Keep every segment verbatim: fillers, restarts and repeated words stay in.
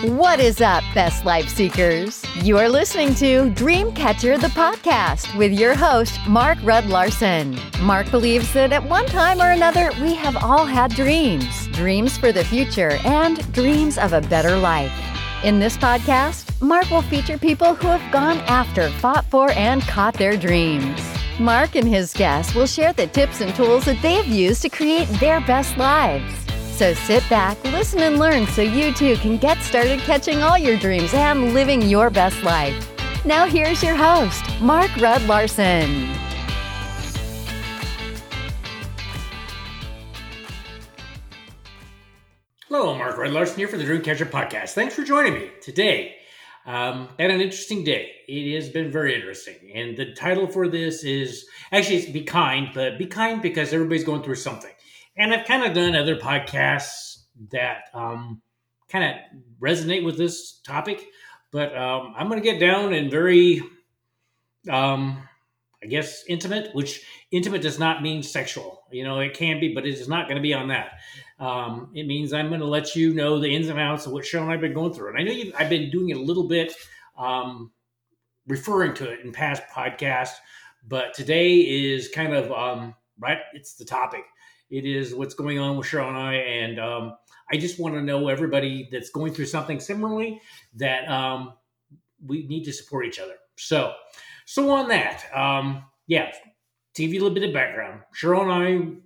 What is up, best life seekers? You are listening to Dreamcatcher the podcast with your host, Mark Rudd Larson. Mark believes that at one time or another, we have all had dreams. Dreams for the future and dreams of a better life. In this podcast, Mark will feature people who have gone after, fought for, and caught their dreams. Mark and his guests will share the tips and tools that they have used to create their best lives. So sit back, listen, and learn so you too can get started catching all your dreams and living your best life. Now here's your host, Mark Rudd Larson. Hello, Mark Rudd Larson here for the Dreamcatcher podcast. Thanks for joining me today. Um, had an interesting day. It has been very interesting. And the title for this is, actually it's Be Kind, but be kind because everybody's going through something. And I've kind of done other podcasts that um, kind of resonate with this topic, but um, I'm going to get down and very, um, I guess, intimate, which intimate does not mean sexual. You know, it can be, but it is not going to be on that. Um, it means I'm going to let you know the ins and outs of what Cheryl and I have been going through. And I know you've, I've been doing it a little bit, um, referring to it in past podcasts, but today is kind of, um, right, it's the topic. It is what's going on with Cheryl and I, and um, I just want to know everybody that's going through something similarly that um, we need to support each other. So, so on that, um, yeah, to give you a little bit of background, Cheryl and I,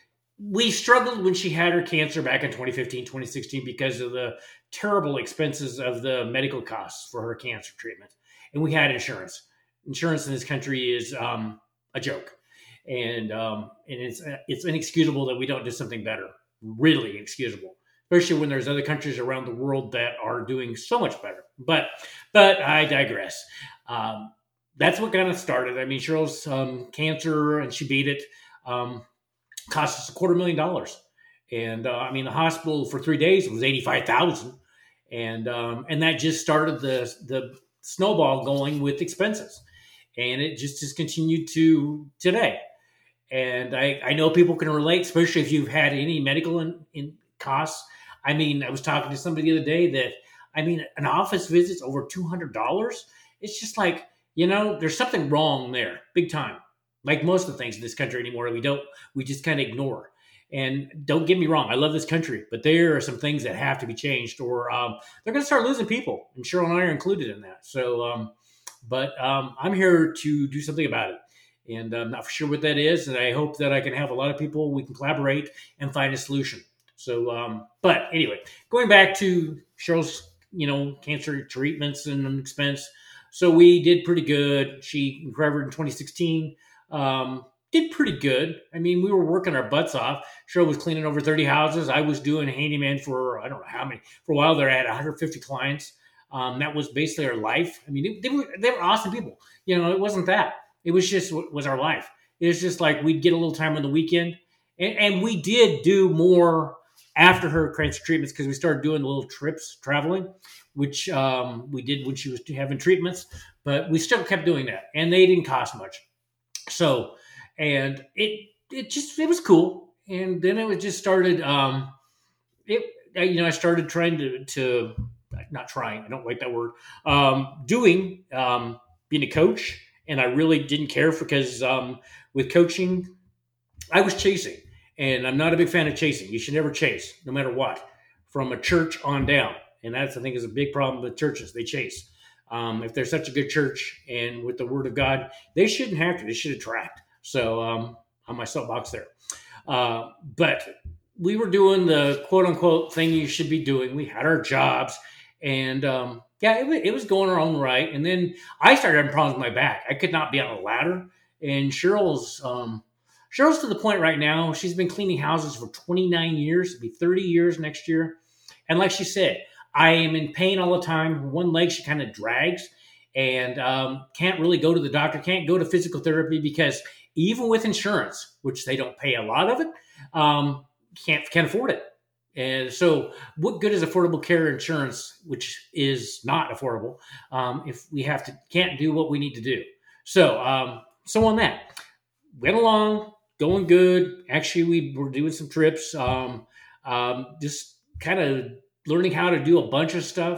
we struggled when she had her cancer back in twenty fifteen, twenty sixteen because of the terrible expenses of the medical costs for her cancer treatment, and we had insurance. Insurance in this country is um, a joke. And um, and it's it's inexcusable that we don't do something better. Really inexcusable, especially when there's other countries around the world that are doing so much better. But but I digress. Um, that's what kind of started. I mean, Cheryl's um, cancer, and she beat it. Um, cost us a quarter million dollars, and uh, I mean, the hospital for three days was eighty-five thousand, and um, and that just started the the snowball going with expenses, and it just has continued to today. And I, I know people can relate, especially if you've had any medical in, in costs. I mean, I was talking to somebody the other day that, I mean, an office visit's over two hundred dollars. It's just like, you know, there's something wrong there, big time. Like most of the things in this country anymore, we don't, we just kind of ignore. And don't get me wrong, I love this country, but there are some things that have to be changed, or um, they're going to start losing people. And Cheryl and I are included in that. So, um, but um, I'm here to do something about it. And I'm not for sure what that is. And I hope that I can have a lot of people, we can collaborate and find a solution. So, um, but anyway, going back to Cheryl's, you know, cancer treatments and expense. So we did pretty good. She recovered in twenty sixteen, um, did pretty good. I mean, we were working our butts off. Cheryl was cleaning over thirty houses. I was doing handyman for, I don't know how many, for a while there, I had one hundred fifty clients. Um, that was basically our life. I mean, they, they were, they were awesome people. You know, it wasn't that. It was just was our life. It was just like we'd get a little time on the weekend. And, and we did do more after her cancer treatments because we started doing little trips, traveling, which um, we did when she was having treatments. But we still kept doing that. And they didn't cost much. So, and it it just, it was cool. And then it was just started, um, it you know, I started trying to, to not trying, I don't like that word, um, doing, um, being a coach. And I really didn't care because um, with coaching, I was chasing. And I'm not a big fan of chasing. You should never chase, no matter what, from a church on down. And that's, I think, is a big problem with churches. They chase. Um, if they're such a good church and with the word of God, they shouldn't have to. They should attract. So um, on my soapbox there. Uh, but we were doing the quote-unquote thing you should be doing. We had our jobs. And um Yeah, it was, it was going our own right. And then I started having problems with my back. I could not be on a ladder. And Cheryl's um, Cheryl's to the point right now, she's been cleaning houses for twenty-nine years. It'll be thirty years next year. And like she said, I am in pain all the time. One leg, she kind of drags and um, can't really go to the doctor, can't go to physical therapy because even with insurance, which they don't pay a lot of it, um, can't can't afford it. And so what good is affordable care insurance, which is not affordable, um, if we have to can't do what we need to do? So um, so on that, went along, going good. Actually, we were doing some trips, um, um, just kind of learning how to do a bunch of stuff.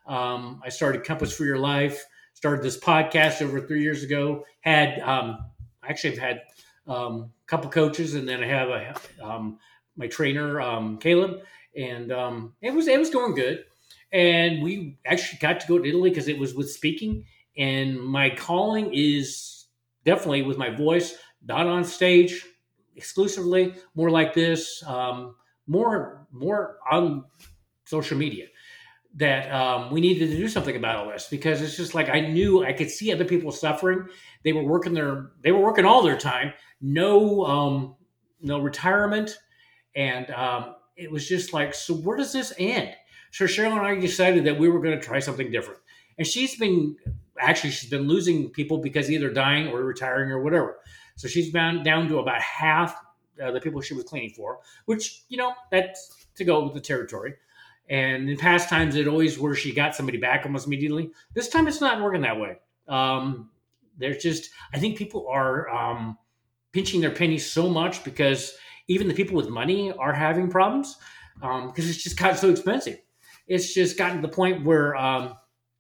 Um, I started Compass for Your Life, started this podcast over three years ago. Had um, actually I've had um, a couple coaches, and then I have a, um, my trainer um, Caleb, and um, it was it was going good. And we actually got to go to Italy because it was with speaking, and my calling is definitely with my voice, not on stage exclusively, more like this, um, more more on social media. That um, we needed to do something about all this because it's just like I knew I could see other people suffering. They were working their they were working all their time, no um, no retirement, and um, it was just like, so where does this end? So Cheryl and I decided that we were going to try something different. And she's been, actually, she's been losing people because either dying or retiring or whatever. So she's down, down to about half uh, the people she was cleaning for, which, you know, that's to go with the territory. And in past times, it always where she got somebody back almost immediately. This time, it's not working that way. Um, there's just, I think people are um, pinching their pennies so much because even the people with money are having problems um, because it's just gotten so expensive. It's just gotten to the point where um,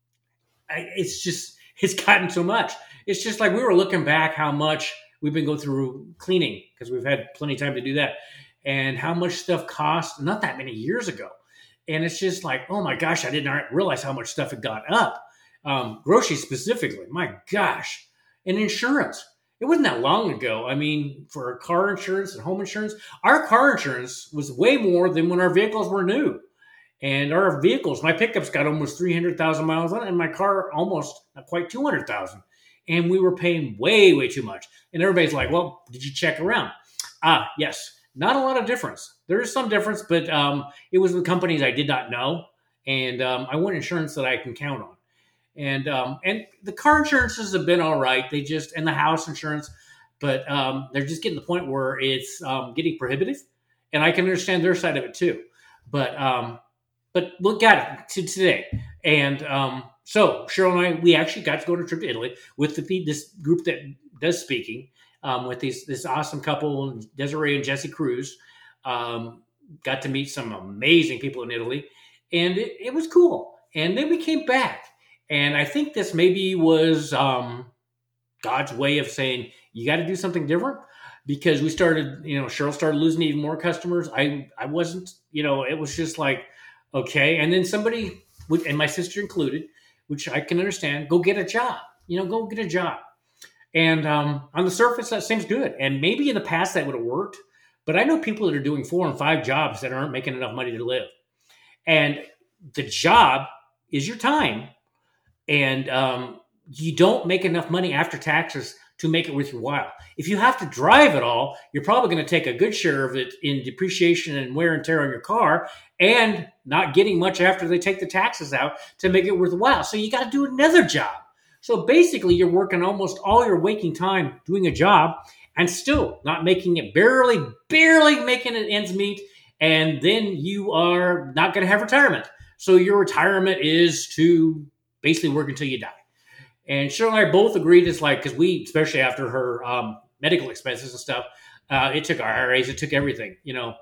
I, it's just, it's gotten so much. It's just like we were looking back how much we've been going through cleaning because we've had plenty of time to do that and how much stuff cost not that many years ago. And it's just like, oh my gosh, I didn't realize how much stuff had gone up. Um, groceries specifically, my gosh. And insurance. It wasn't that long ago. I mean, for car insurance and home insurance, our car insurance was way more than when our vehicles were new. And our vehicles, my pickup's got almost three hundred thousand miles on it, and my car almost not quite two hundred thousand. And we were paying way, way too much. And everybody's like, well, did you check around? Ah, yes. Not a lot of difference. There is some difference, but um, it was with companies I did not know. And um, I want insurance that I can count on. And um, and the car insurances have been all right. They just, and the house insurance, but um, they're just getting to the point where it's um, getting prohibitive. And I can understand their side of it too. But um, but look at it to today. And um, so Cheryl and I, we actually got to go on a trip to Italy with the, this group that does speaking. Um, with these this awesome couple, Desiree and Jesse Cruz. Um, got to meet some amazing people in Italy, and it, it was cool. And then we came back, and I think this maybe was um, God's way of saying, you got to do something different, because we started, you know, Cheryl started losing even more customers. I, I wasn't, you know, it was just like, okay. And then somebody, and my sister included, which I can understand, go get a job, you know, go get a job. And um, on the surface, that seems good. And maybe in the past that would have worked. But I know people that are doing four and five jobs that aren't making enough money to live. And the job is your time. And um, you don't make enough money after taxes to make it worth your while. If you have to drive it all, you're probably going to take a good share of it in depreciation and wear and tear on your car and not getting much after they take the taxes out to make it worthwhile. So you got to do another job. So basically, you're working almost all your waking time doing a job and still not making it, barely, barely making it ends meet. And then you are not going to have retirement. So your retirement is to basically work until you die. And Cheryl and I both agreed it's like, because we, especially after her um, medical expenses and stuff, uh, it took our I R As, it took everything, you know.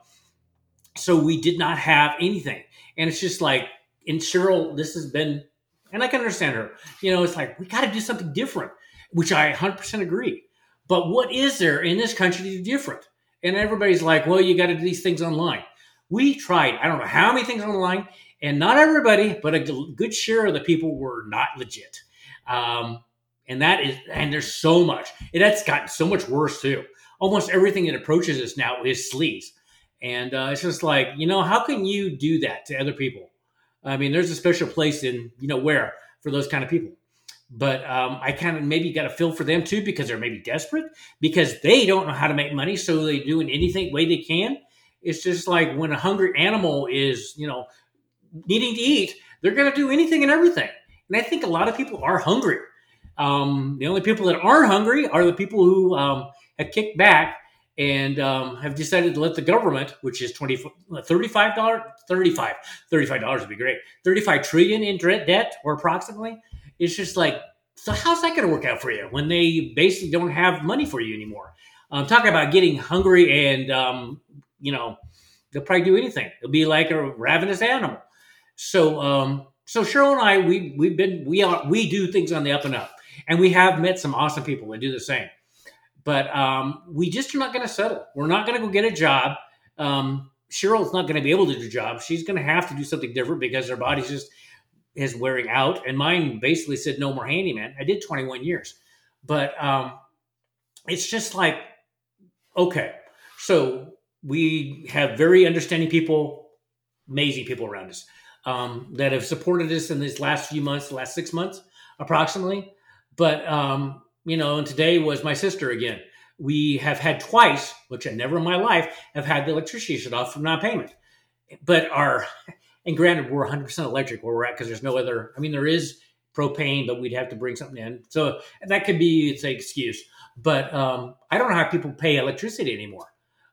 So we did not have anything. And it's just like, and Cheryl, this has been, and I can understand her. You know, it's like, we got to do something different, which I one hundred percent agree. But what is there in this country to do different? And everybody's like, well, you got to do these things online. We tried, I don't know how many things online, and not everybody, but a good share of the people were not legit. Um, and that is, and there's so much. And that's gotten so much worse too. Almost everything that approaches us now is sleaze. And uh, it's just like, you know, how can you do that to other people? I mean, there's a special place in, you know, where for those kind of people. But um, I kind of maybe got to feel for them too, because they're maybe desperate, because they don't know how to make money. So they do in anything way they can. It's just like when a hungry animal is, you know, needing to eat, they're going to do anything and everything. And I think a lot of people are hungry. Um, the only people that aren't hungry are the people who um, have kicked back and um, have decided to let the government, which is twenty, thirty-five dollars, thirty-five, thirty-five dollars would be great, thirty-five trillion in debt, or approximately. It's just like, so how's that going to work out for you when they basically don't have money for you anymore? I'm um, talking about getting hungry and, um, you know, they'll probably do anything. It'll be like a ravenous animal. So um, so Cheryl and I, we we've been we are we do things on the up and up, and we have met some awesome people that do the same. But um, we just are not going to settle. We're not going to go get a job. Um, Cheryl's not going to be able to do a job. She's going to have to do something different because her body's just is wearing out. And mine basically said no more handyman. I did twenty-one years, but um, it's just like, okay, so we have very understanding people, amazing people around us um, that have supported us in these last few months, the last six months approximately. But, um, you know, and today was my sister again. We have had twice, which I never in my life have had the electricity shut off from non-payment. But our, and granted, we're one hundred percent electric where we're at because there's no other, I mean, there is propane, but we'd have to bring something in. So that could be, it's an excuse. But um, I don't know how people pay electricity anymore.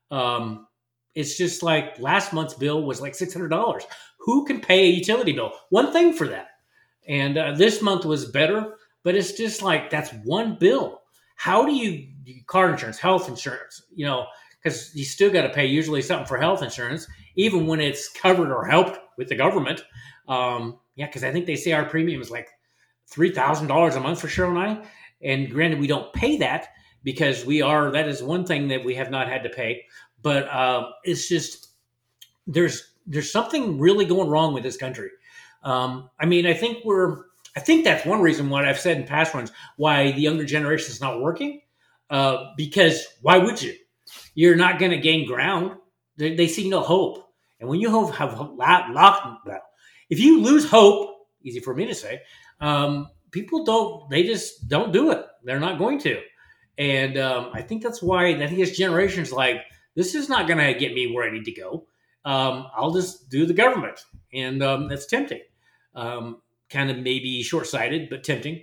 Um, it's just like last month's bill was like six hundred dollars. Who can pay a utility bill? One thing for that. And uh, this month was better, but it's just like, that's one bill. How do you, car insurance, health insurance, you know, because you still got to pay usually something for health insurance, even when it's covered or helped with the government. Um, yeah, because I think they say our premium is like three thousand dollars a month for Cheryl and I. And granted, we don't pay that because we are, that is one thing that we have not had to pay. But um, it's just, there's there's something really going wrong with this country. Um, I mean, I think we're, I think that's one reason why I've said in past ones why the younger generation is not working. Uh, because why would you? You're not going to gain ground. They, they see no hope. And when you have, have locked, if you lose hope, easy for me to say, um, people don't, they just don't do it. They're not going to. And um, I think that's why I think this generation's like, this is not going to get me where I need to go. Um, I'll just do the government. And um, that's tempting. Um, kind of maybe short-sighted, but tempting.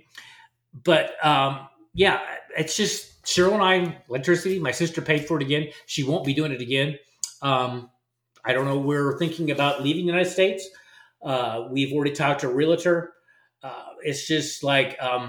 But um, yeah, it's just Cheryl and I, electricity, my sister paid for it again. She won't be doing it again. Um, I don't know. We're thinking about leaving the United States. Uh, we've already talked to a realtor. Uh, it's just like um,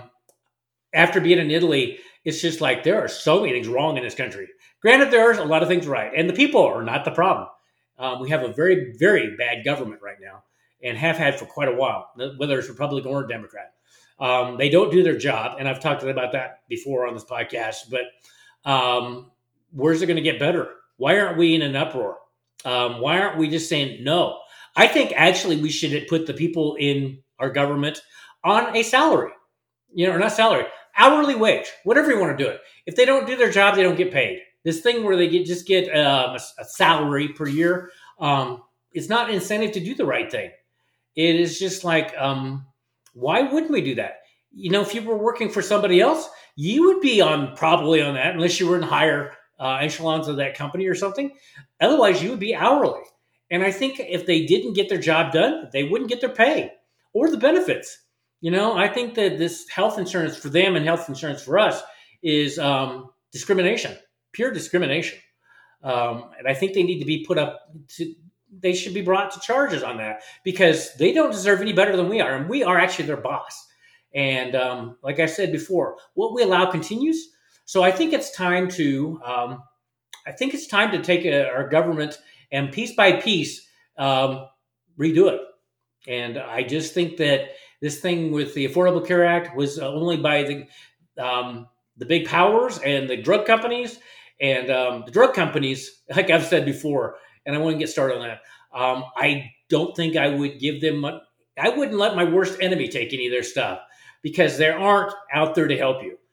after being in Italy, it's just like there are so many things wrong in this country. Granted, there's a lot of things right, and the people are not the problem. Um, we have a very, very bad government right now and have had for quite a while, whether it's Republican or Democrat. Um, they don't do their job, and I've talked about that before on this podcast, but um, where's it going to get better? Why aren't we in an uproar? Um, why aren't we just saying no? I think actually we should put the people in our government on a salary, you know, or not salary, hourly wage, whatever you want to do it. If they don't do their job, they don't get paid. This thing where they get just get um, a, a salary per year, um, it's not an incentive to do the right thing. It is just like, um, why wouldn't we do that? You know, if you were working for somebody else, you would be on probably on that, unless you were in higher uh, echelons of that company or something. Otherwise, you would be hourly. And I think if they didn't get their job done, they wouldn't get their pay or the benefits. You know, I think that this health insurance for them and health insurance for us is um, discrimination, pure discrimination. Um, and I think they need to be put up to, they should be brought to charges on that because they don't deserve any better than we are. And we are actually their boss. And um, like I said before, what we allow continues. So I think it's time to, um, I think it's time to take a, our government and piece by piece um, redo it. And I just think that this thing with the Affordable Care Act was only by the um, the big powers and the drug companies. And um, the drug companies, like I've said before, and I won't get started on that. Um, I don't think I would give them, I wouldn't let my worst enemy take any of their stuff because they aren't out there to help you.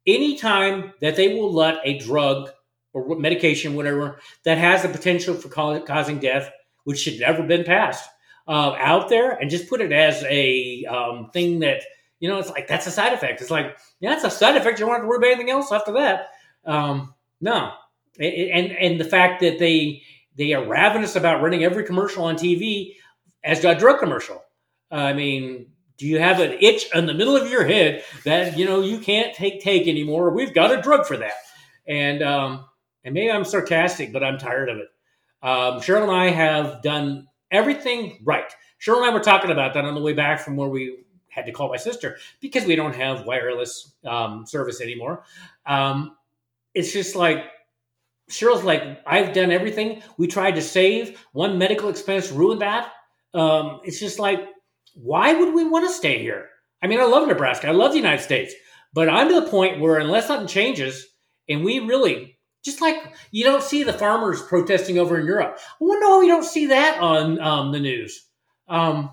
Anytime that they will let a drug or medication, whatever, that has the potential for causing death, which should never have been passed, uh, out there and just put it as a um, thing that, you know, it's like, that's a side effect. It's like, yeah, that's a side effect. You don't have to worry about anything else after that. Um, no. And, and the fact that they, they are ravenous about running every commercial on T V as a drug commercial. I mean, do you have an itch in the middle of your head that, you know, you can't take take anymore? We've got a drug for that. And, um, and maybe I'm sarcastic, but I'm tired of it. Um, Cheryl and I have done everything right. Cheryl and I were talking about that on the way back from where we had to call my sister because we don't have wireless um, service anymore. Um, it's just like, Cheryl's like, I've done everything. We tried to save. One medical expense ruined that. Um, it's just like, why would we want to stay here? I mean, I love Nebraska. I love the United States. But I'm to the point where unless something changes and we really, just like you don't see the farmers protesting over in Europe. I wonder why we don't see that on um, the news. Um,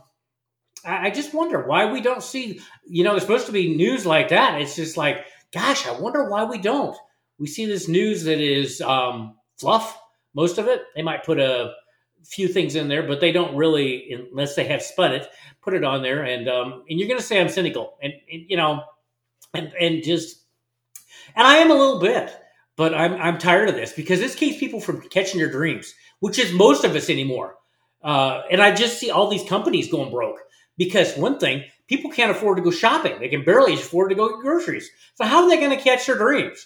I, I just wonder why we don't see, you know, there's supposed to be news like that. It's just like, gosh, I wonder why we don't. We see this news that is um, fluff, most of it. They might put a few things in there, but they don't really, unless they have spun it, put it on there. And um, and you're going to say I'm cynical. And, and you know, and and just, and I am a little bit, but I'm I'm tired of this because this keeps people from catching their dreams, which is most of us anymore. Uh, and I just see all these companies going broke because one thing, people can't afford to go shopping. They can barely afford to go get groceries. So how are they going to catch their dreams?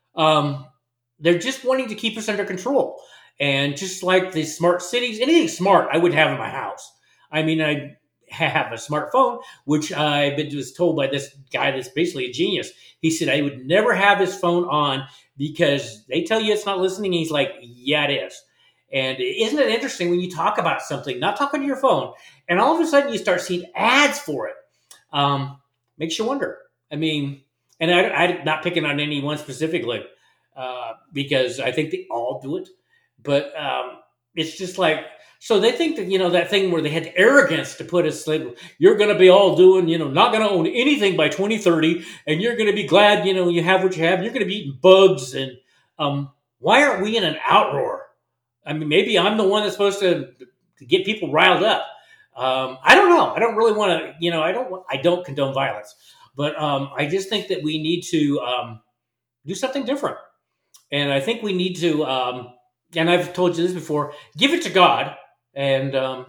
Um, they're just wanting to keep us under control. And just like the smart cities, anything smart I would have in my house. I mean, I have a smartphone, which I've been just told by this guy that's basically a genius. He said I would never have his phone on because they tell you it's not listening. And he's like, yeah, it is. And isn't it interesting when you talk about something, not talking to your phone, and all of a sudden you start seeing ads for it? Um, makes you wonder. I mean, and I, I'm not picking on anyone specifically uh, because I think they all do it. But um, it's just like, so they think that, you know, that thing where they had the arrogance to put us, like, you're going to be all doing, you know, not going to own anything by twenty thirty, and you're going to be glad, you know, you have what you have. You're going to be eating bugs. And um, why aren't we in an outroar? I mean, maybe I'm the one that's supposed to, to get people riled up. Um, I don't know. I don't really want to, you know, I don't, I don't condone violence, but um, I just think that we need to um, do something different. And I think we need to, um, and I've told you this before, give it to God and, um,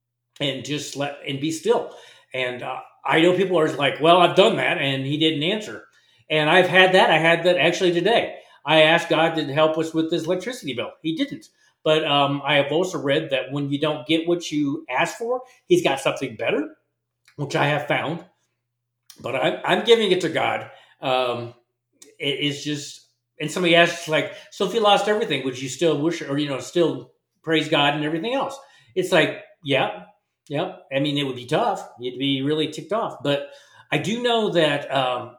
and just let, and be still. And uh, I know people are like, well, I've done that and he didn't answer. And I've had that. I had that actually today. I asked God to help us with this electricity bill. He didn't. But um, I have also read that when you don't get what you ask for, he's got something better, which I have found. But I'm, I'm giving it to God. Um, it is just, and somebody asks, like, so if you lost everything, would you still wish, or, you know, still praise God and everything else? It's like, yeah, yeah. I mean, it would be tough. You'd be really ticked off. But I do know that um,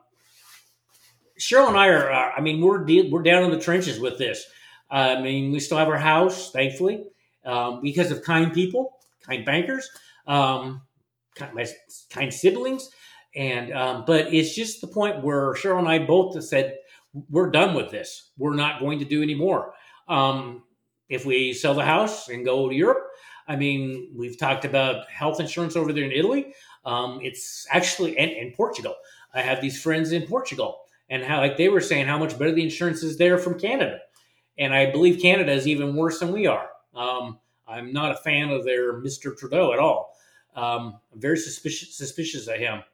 Cheryl and I are, uh, I mean, we're de- we're down in the trenches with this. I mean, we still have our house, thankfully, um, because of kind people, kind bankers, um, kind, my kind siblings. And um, but it's just the point where Cheryl and I both have said, we're done with this. We're not going to do any more. Um, if we sell the house and go to Europe, I mean, we've talked about health insurance over there in Italy. Um, it's actually, and in Portugal. I have these friends in Portugal, and how, like they were saying, how much better the insurance is there from Canada. And I believe Canada is even worse than we are. Um, I'm not a fan of their Mister Trudeau at all. Um, I'm very suspicious, suspicious of him.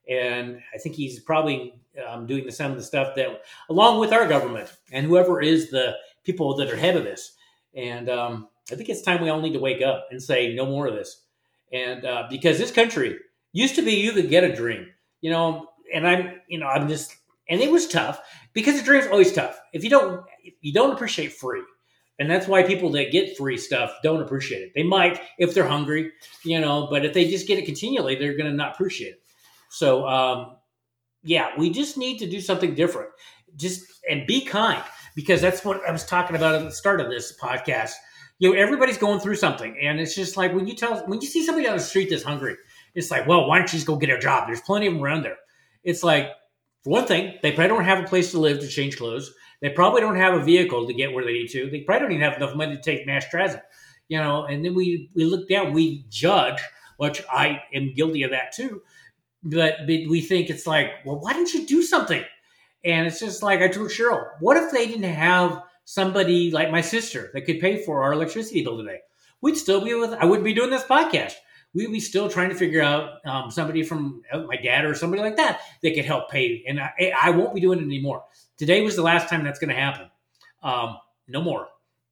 And I think he's probably um, doing the, some of the stuff that, along with our government and whoever is the people that are head of this. And um, I think it's time we all need to wake up and say, no more of this. And uh, because this country used to be, you could get a dream, you know, and I'm, you know, I'm just, and it was tough because the dream's always tough. If you don't, if you don't appreciate free. And that's why people that get free stuff don't appreciate it. They might if they're hungry, you know, but if they just get it continually, they're going to not appreciate it. So, um, yeah, we just need to do something different. Just, and be kind, because that's what I was talking about at the start of this podcast. You know, everybody's going through something. And it's just like when you tell, when you see somebody on the street that's hungry, it's like, well, why don't you just go get a job? There's plenty of them around there. It's like, for one thing, they probably don't have a place to live to change clothes. They probably don't have a vehicle to get where they need to. They probably don't even have enough money to take mass transit, you know. And then we, we look down, we judge, which I am guilty of that too. But we think it's like, well, why didn't you do something? And it's just like I told Cheryl, what if they didn't have somebody like my sister that could pay for our electricity bill today? We'd still be with, I wouldn't be doing this podcast. We'd be still trying to figure out um, somebody from uh, my dad or somebody like that that could help pay. And I, I won't be doing it anymore. Today was the last time that's going to happen. Um, no more.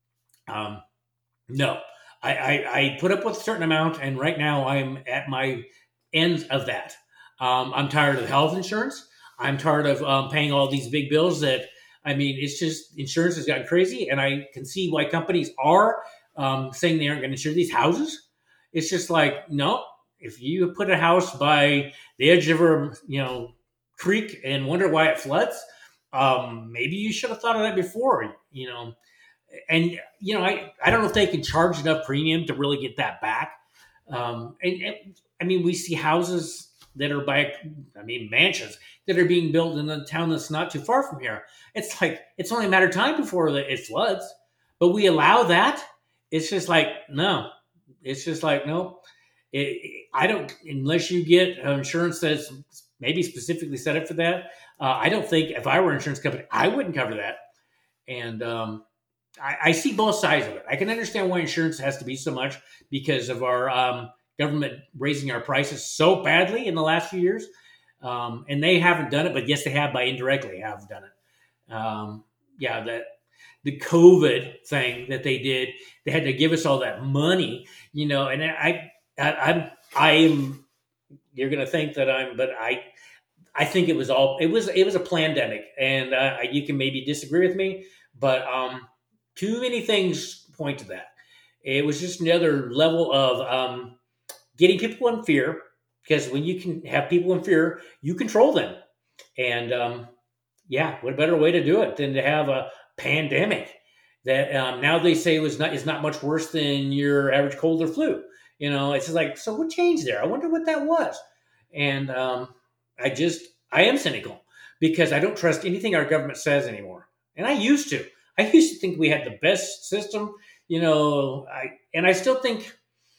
Um, no. I, I, I put up with a certain amount, and right now I'm at my end of that. Um, I'm tired of health insurance. I'm tired of um, paying all these big bills that, I mean, it's just, insurance has gotten crazy, and I can see why companies are um, saying they aren't going to insure these houses. It's just like, no, if you put a house by the edge of a, you know, creek and wonder why it floods, um, maybe you should have thought of that before, you know. And, you know, I, I don't know if they can charge enough premium to really get that back. Um, and, and I mean, we see houses that are by, I mean, mansions that are being built in a town that's not too far from here. It's like, it's only a matter of time before it floods, but we allow that. It's just like, no, it's just like, no, it, I don't, unless you get insurance that's maybe specifically set up for that. Uh, I don't think if I were an insurance company, I wouldn't cover that. And, um, I, I see both sides of it. I can understand why insurance has to be so much because of our um, government raising our prices so badly in the last few years. Um, and they haven't done it, but yes, they have by indirectly have done it. Um, yeah, that the COVID thing that they did, they had to give us all that money, you know, and I, I, I'm, I am, you're going to think that I'm, but I, I think it was all, it was, it was a plandemic, and uh, you can maybe disagree with me, but, um, too many things point to that. It was just another level of um, getting people in fear, because when you can have people in fear, you control them. And um, yeah, what better way to do it than to have a pandemic that um, now they say was not is not much worse than your average cold or flu. You know, it's just like, so what changed there? I wonder what that was. And um, I just, I am cynical because I don't trust anything our government says anymore. And I used to. I used to think we had the best system, you know, I, and I still think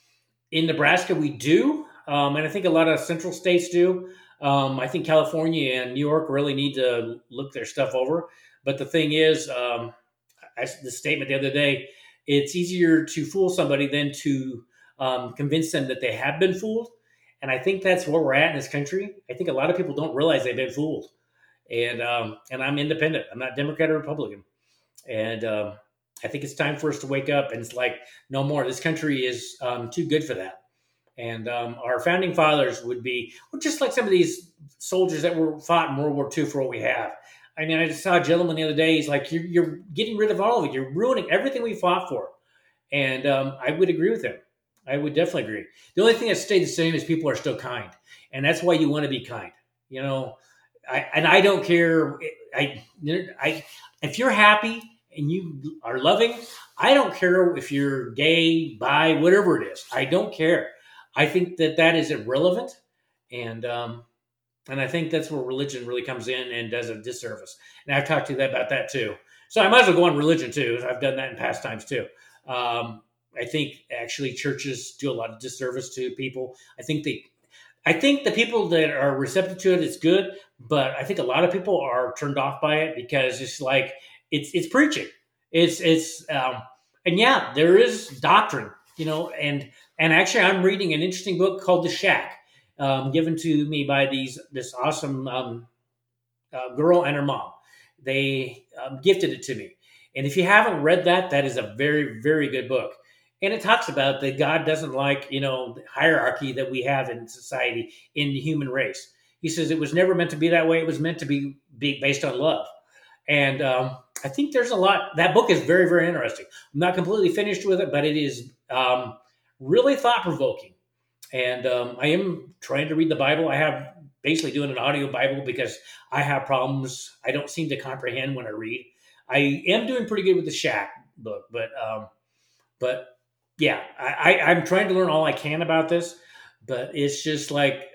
in Nebraska we do. Um, and I think a lot of central states do. Um, I think California and New York really need to look their stuff over. But the thing is, um, I, the statement the other day, it's easier to fool somebody than to um, convince them that they have been fooled. And I think that's where we're at in this country. I think a lot of people don't realize they've been fooled. And um, and I'm independent. I'm not Democrat or Republican. And um, I think it's time for us to wake up. And it's like, no more. This country is um, too good for that. And um, our founding fathers would be, well, just like some of these soldiers that were fought in World War Two for what we have. I mean, I just saw a gentleman the other day. He's like, you're, you're getting rid of all of it. You're ruining everything we fought for. And um, I would agree with him. I would definitely agree. The only thing that stayed the same is people are still kind. And that's why you want to be kind. You know, I, and I don't care. I, I, if you're happy and you are loving, I don't care if you're gay, bi, whatever it is. I don't care. I think that that is irrelevant. And, um, and I think that's where religion really comes in and does a disservice. And I've talked to you about that too. So I might as well go on religion too. I've done that in past times too. Um, I think actually churches do a lot of disservice to people. I think they, I think the people that are receptive to it, it's good. But I think a lot of people are turned off by it because it's like, it's, it's preaching. It's, it's, um, and yeah, there is doctrine, you know, and, and actually I'm reading an interesting book called The Shack, um, given to me by these, this awesome, um, uh, girl and her mom. They um, gifted it to me. And if you haven't read that, that is a very, very good book. And it talks about that God doesn't like, you know, the hierarchy that we have in society, in the human race. He says it was never meant to be that way. It was meant to be, be based on love. And um, I think there's a lot. That book is very, very interesting. I'm not completely finished with it, but it is um, really thought-provoking. And um, I am trying to read the Bible. I have basically doing an audio Bible because I have problems. I don't seem to comprehend when I read. I am doing pretty good with the Shack book, but um, but yeah, I, I, I'm trying to learn all I can about this. But it's just like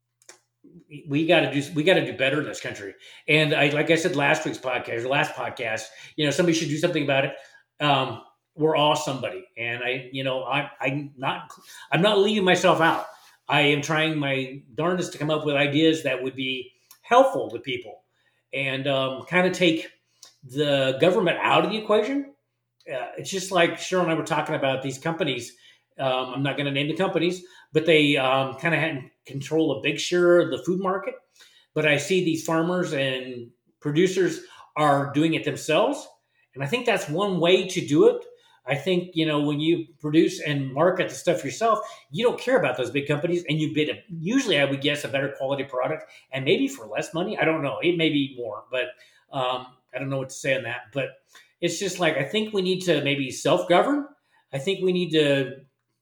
we got to do we got to do better in this country. And I, like I said, last week's podcast or last podcast, you know, somebody should do something about it. Um, we're all somebody, and I, you know, I, I'm not I'm not leaving myself out. I am trying my darndest to come up with ideas that would be helpful to people and um, kind of take the government out of the equation. Uh, it's just like Cheryl and I were talking about these companies. Um, I'm not going to name the companies, but they um, kind of control a big share of the food market. But I see these farmers and producers are doing it themselves. And I think that's one way to do it. I think, you know, when you produce and market the stuff yourself, you don't care about those big companies, and you bid a, usually I would guess a better quality product, and maybe for less money. I don't know. It may be more, but um, I don't know what to say on that. But it's just like, I think we need to maybe self-govern. I think we need to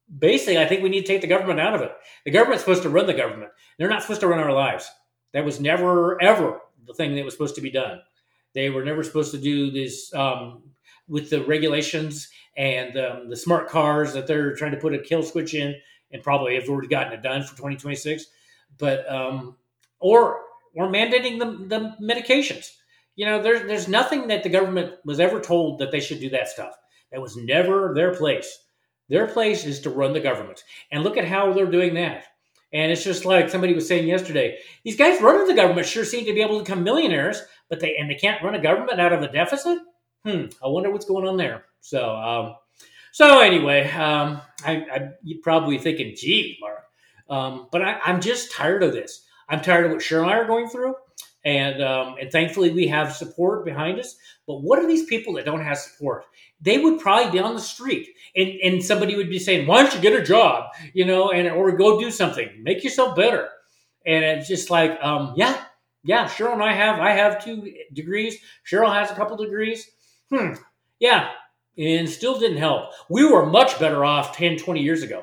basically, I think we need to take the government out of it. The government's supposed to run the government. They're not supposed to run our lives. That was never, ever the thing that was supposed to be done. They were never supposed to do this um, with the regulations and um, the smart cars that they're trying to put a kill switch in, and probably have already gotten it done for twenty twenty-six. But um, or or mandating the, the medications. You know, there's there's nothing that the government was ever told that they should do that stuff. That was never their place. Their place is to run the government. And look at how they're doing that. And it's just like somebody was saying yesterday, these guys running the government sure seem to be able to become millionaires, but they and they can't run a government out of a deficit? Hmm, I wonder what's going on there. So, um, so anyway, um, I, I, you're probably thinking, gee, Mark. Um, but I, I'm just tired of this. I'm tired of what Cheryl and I are going through. And um, and thankfully we have support behind us. But what are these people that don't have support? They would probably be on the street, and, and somebody would be saying, why don't you get a job, you know, and or go do something, make yourself better. And it's just like, um, yeah, yeah, Cheryl and I have, I have two degrees. Cheryl has a couple degrees. Hmm, yeah, and still didn't help. We were much better off ten, twenty years ago,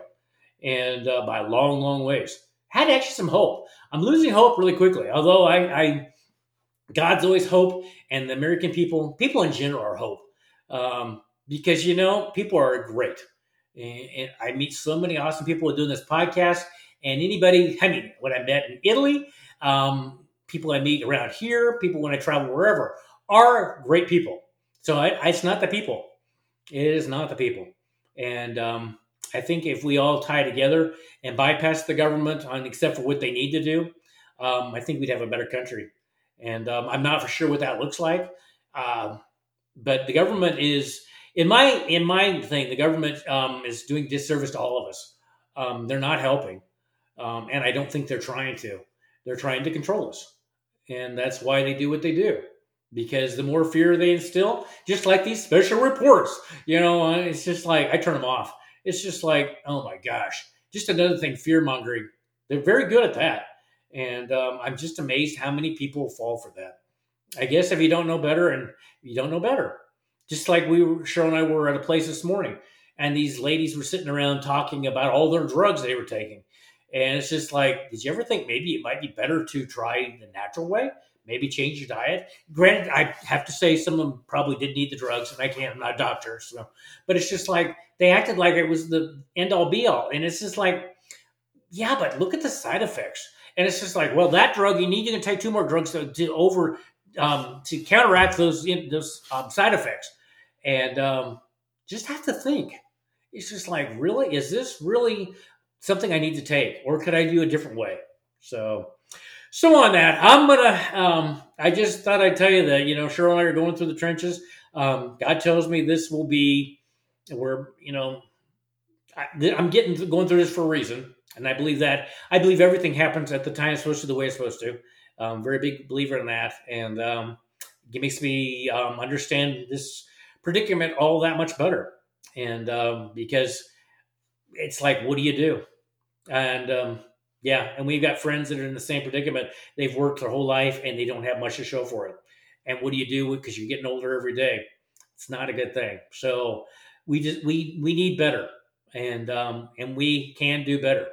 and uh, by long, long ways. Had actually some hope. I'm losing hope really quickly, although I, I God's always hope, and the American people, people in general are hope. Um, because, you know, people are great. And, and I meet so many awesome people doing this podcast, and anybody, I mean, when I met in Italy, um, people I meet around here, people when I travel wherever, are great people. So I, I, it's not the people. It is not the people. And um, I think if we all tie together and bypass the government on except for what they need to do, um, I think we'd have a better country. And um, I'm not for sure what that looks like. Uh, but the government is, in my in my thing, the government um, is doing disservice to all of us. Um, they're not helping. Um, and I don't think they're trying to. They're trying to control us. And that's why they do what they do. Because the more fear they instill, just like these special reports, you know, it's just like, I turn them off. It's just like, oh my gosh, just another thing, fear mongering. They're very good at that. And um, I'm just amazed how many people fall for that. I guess if you don't know better, and you don't know better. Just like we were, Cheryl and I were at a place this morning, and these ladies were sitting around talking about all their drugs they were taking. And it's just like, did you ever think maybe it might be better to try the natural way? Maybe change your diet? Granted, I have to say some of them probably did need the drugs, and I can't, I'm not a doctor. So, but it's just like, they acted like it was the end-all be-all. And it's just like, yeah, but look at the side effects. And it's just like, well, that drug, you need to take two more drugs to, to over, um, to counteract those, those um, side effects. And um, just have to think. It's just like, really? Is this really something I need to take? Or could I do a different way? So, so on that, I'm going to, um, I just thought I'd tell you that, you know, Cheryl and I are going through the trenches. Um, God tells me this will be, we're, you know, I, I'm getting, going through this for a reason. And I believe that. I believe everything happens at the time it's supposed to, the way it's supposed to. I'm a very big believer in that. And um, it makes me um, understand this predicament all that much better. And um, because it's like, what do you do? And um, yeah, and we've got friends that are in the same predicament. They've worked their whole life and they don't have much to show for it. And what do you do? Because you're getting older every day. It's not a good thing. So we just, we, we need better. And, um, and we can do better.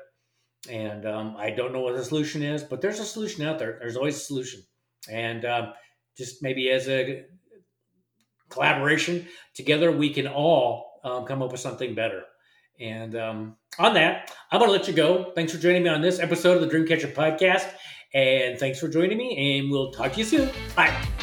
And um, I don't know what the solution is, but there's a solution out there. There's always a solution. And um, just maybe as a collaboration together, we can all um, come up with something better. And um, on that, I'm going to let you go. Thanks for joining me on this episode of the Dreamcatcher Podcast. And thanks for joining me. And we'll talk to you soon. Bye.